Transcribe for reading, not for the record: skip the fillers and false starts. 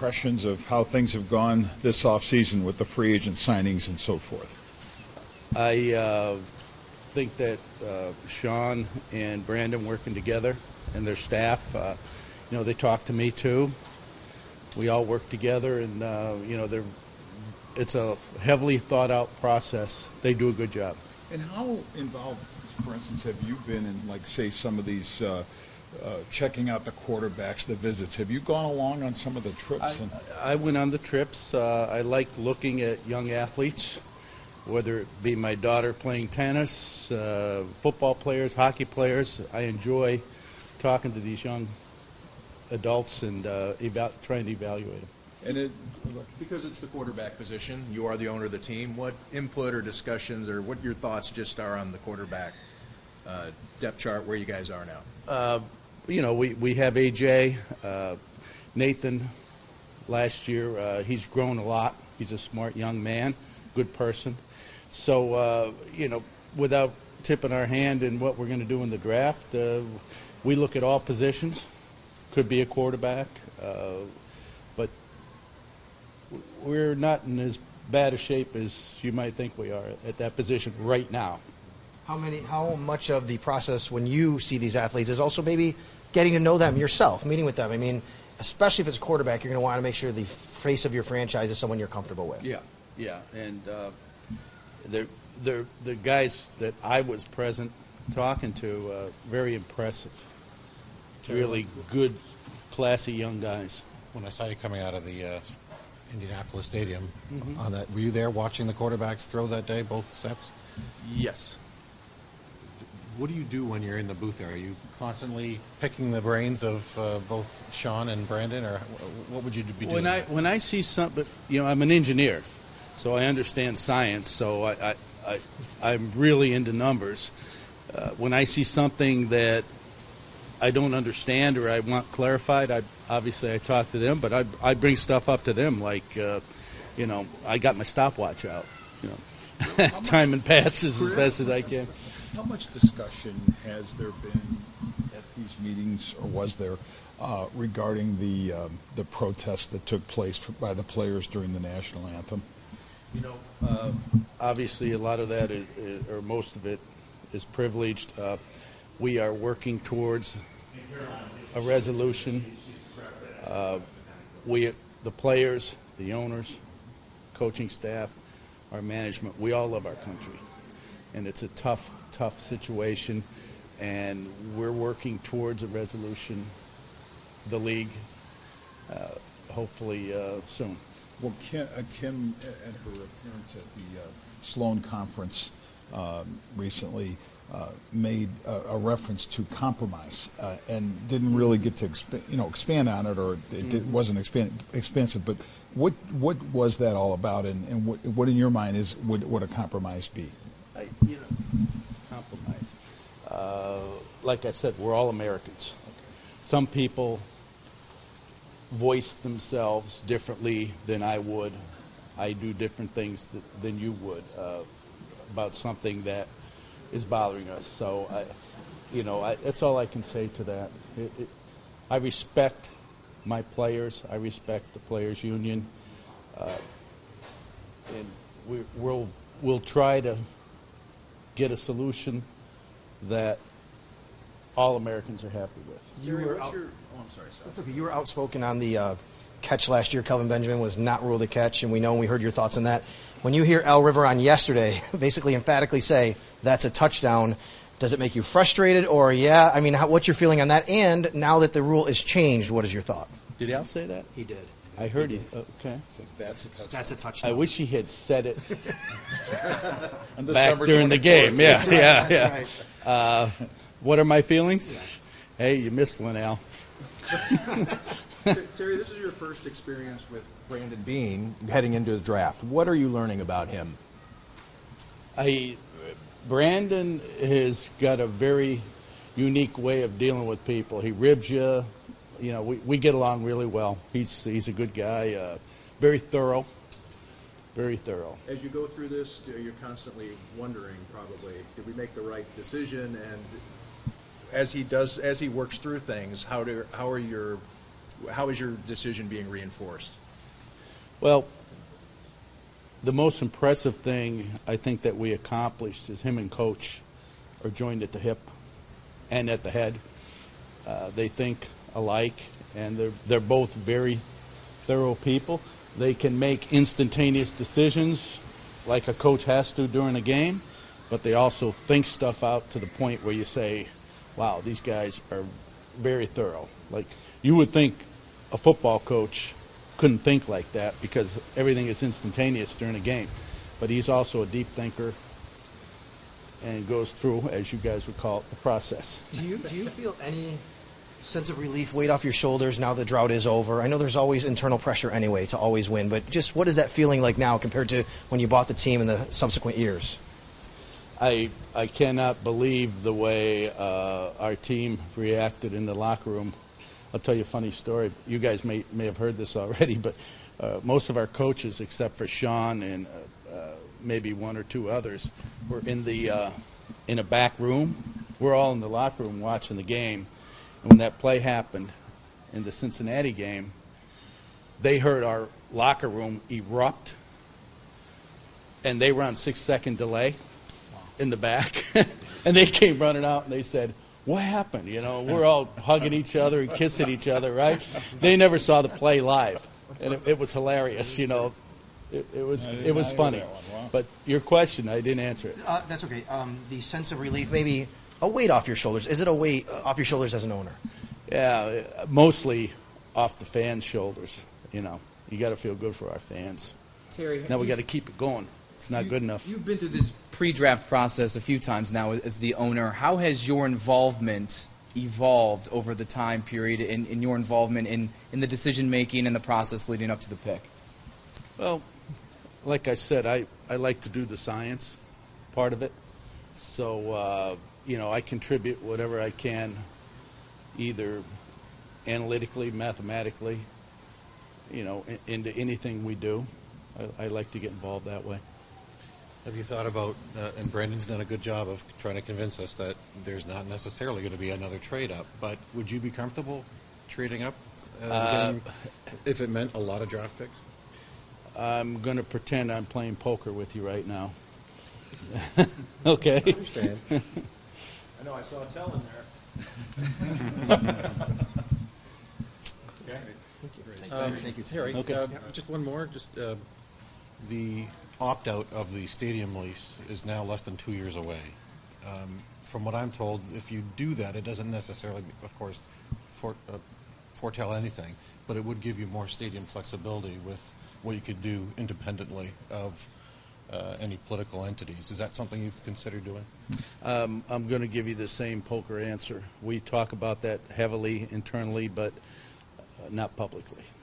impressions of how things have gone this offseason with the free agent signings and so forth? I think that Sean and Brandon working together and their staff, they talk to me too. We all work together, and it's a heavily thought out process. They do a good job. And how involved, for instance, have you been in, like, say, some of these checking out the quarterbacks, the visits? Have you gone along on some of the trips? I went on the trips. I like looking at young athletes, whether it be my daughter playing tennis, football players, hockey players. I enjoy talking to these young adults and trying to evaluate them. And because it's the quarterback position, you are the owner of the team. What input or discussions or what your thoughts just are on the quarterback depth chart, where you guys are now? We have AJ, Nathan. Last year, he's grown a lot. He's a smart young man, good person. So, without tipping our hand in what we're going to do in the draft, we look at all positions. Could be a quarterback, but we're not in as bad a shape as you might think we are at that position right now. How much of the process when you see these athletes is also maybe getting to know them yourself, meeting with them? I mean, especially if it's a quarterback, you're going to want to make sure the face of your franchise is someone you're comfortable with. Yeah, and the guys that I was present talking to, very impressive. Really good, classy young guys. When I saw you coming out of the Indianapolis Stadium, on that, were you there watching the quarterbacks throw that day, both sets? Yes. What do you do when you're in the booth there? Are you constantly picking the brains of both Sean and Brandon, or what would you be doing? When I see something, I'm an engineer, so I understand science. So I'm really into numbers. When I see something that I don't understand or I want clarified, I talk to them, but I bring stuff up to them like, I got my stopwatch out. Time and passes as best as I can. How much discussion has there been at these meetings, or was there, regarding the protest that took place by the players during the national anthem? Obviously a lot of that or most of it is privileged. We are working towards a resolution. The players, the owners, coaching staff, our management, we all love our country. And it's a tough situation, and we're working towards a resolution, the league, hopefully soon. Well, Kim, at her appearance at the Sloan Conference recently, made a reference to compromise and didn't really get to expand on it, or it wasn't expansive. But what was that all about, and what in your mind would a compromise be? Compromise. Like I said, we're all Americans. Some people voice themselves differently than I would. I do different things than you would about something that is bothering us. So, that's all I can say to that. I respect my players. I respect the players' union, and we'll try to get a solution that all Americans are happy with. I'm sorry. That's okay. You were outspoken on the catch last year. Kelvin Benjamin was not ruled a catch, and we heard your thoughts on that. When you hear Al Riveron yesterday basically emphatically say that's a touchdown, does it make you frustrated, or what's your feeling on that? And now that the rule is changed, what is your thought? Did Al say that? He did. I heard he. Okay. So that's a touchdown. That's a touchdown. I wish he had said it back during the game. That's Yeah. right. What are my feelings? Yes. Hey, you missed one, Al. Terry, this is your first experience with Brandon Beane heading into the draft. What are you learning about him? Brandon has got a very unique way of dealing with people. He ribs you. We get along really well. He's a good guy, very thorough. Very thorough. As you go through this, you're constantly wondering, probably, did we make the right decision? And as he works through things, how are your How is your decision being reinforced? Well, the most impressive thing I think that we accomplished is him and Coach are joined at the hip and at the head. They think alike, and they're both very thorough people. They can make instantaneous decisions like a coach has to during a game, but they also think stuff out to the point where you say, wow, these guys are very thorough. Like, you would think a football coach couldn't think like that because everything is instantaneous during a game. But he's also a deep thinker and goes through, as you guys would call it, the process. Do you feel any sense of relief, weight off your shoulders now the drought is over? I know there's always internal pressure anyway to always win, but just what is that feeling like now compared to when you bought the team in the subsequent years? I cannot believe the way our team reacted in the locker room. I'll tell you a funny story. You guys may have heard this already, but most of our coaches, except for Sean and maybe one or two others, were in a back room. We're all in the locker room watching the game. And when that play happened in the Cincinnati game, they heard our locker room erupt, and they were on 6-second delay in the back. And they came running out, and they said, what happened? You know, we're all hugging each other and kissing each other, right? They never saw the play live, and it was hilarious, you know. It was funny. Wow. But your question, I didn't answer it. That's okay. The sense of relief, maybe a weight off your shoulders. Is it a weight off your shoulders as an owner? Yeah, mostly off the fans' shoulders. You know, you got to feel good for our fans. Terry, Now we got to keep it going. It's not good enough. You've been through this pre-draft process a few times now as the owner. How has your involvement evolved over the time period in your involvement in the decision-making and the process leading up to the pick? Well, like I said, I like to do the science part of it. So, you know, I contribute whatever I can, either analytically, mathematically, you know, into anything we do. I like to get involved that way. Have you thought about, and Brandon's done a good job of trying to convince us that there's not necessarily going to be another trade up, but would you be comfortable trading up if it meant a lot of draft picks? I'm going to pretend I'm playing poker with you right now. Okay. I understand. I know I saw a tell in there. Thank you, Terry, Okay. just one more. Just the opt-out of the stadium lease is now less than 2 years away. From what I'm told, if you do that, it doesn't necessarily, of course, foretell anything, but it would give you more stadium flexibility with what you could do independently of any political entities. Is that something you've considered doing? I'm going to give you the same poker answer. We talk about that heavily internally, but not publicly.